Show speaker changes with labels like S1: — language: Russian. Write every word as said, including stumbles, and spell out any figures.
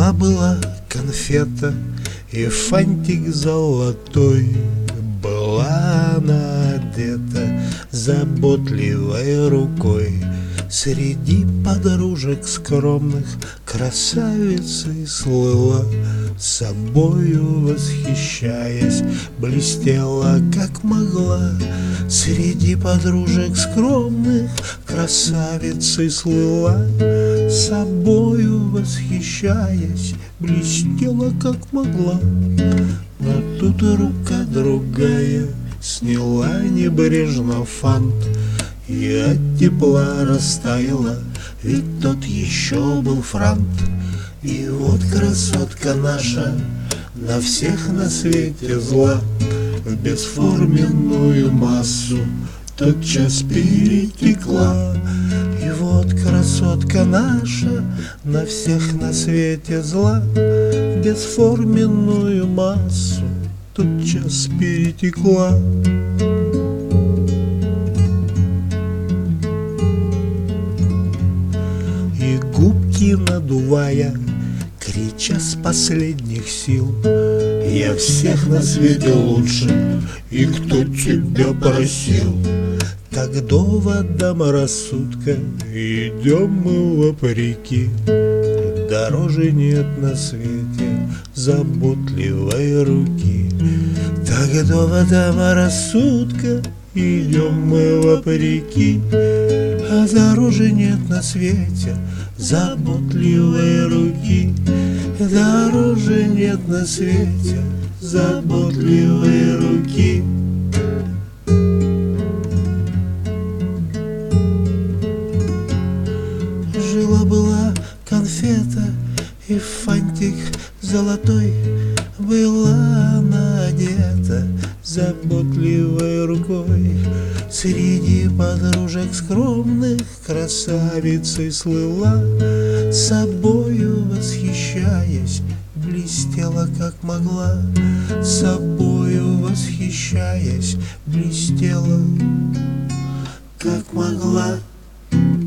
S1: Жила-была конфета и фантик золотой, была она одета заботливой рукой. Среди подружек скромных красавицей слыла, собою восхищаясь, блестела как могла. Среди подружек скромных красавицей слыла, собою восхищаясь, блестела как могла. Но тут рука другая сняла небрежно фант, и от тепла растаяла, ведь тот еще был франт. И вот красотка наша на всех на свете зла в бесформенную массу тотчас перетекла. И вот красотка наша на всех на свете зла в бесформенную массу тотчас перетекла. И губки надувая, крича с последних сил: я всех на свете лучше, и кто тебя просил? Так доводам рассудка идем мы вопреки, дороже нет на свете заботливой руки. Так доводам рассудка идем мы вопреки, а дороже нет на свете заботливой руки. Дороже нет на свете заботливой руки. Жила-была конфета и фантик золотой, была она одета заботливой рукой. Среди подружек скромных красавицей слыла, собою восхищаясь, блестела как могла. Собою восхищаясь, блестела как могла.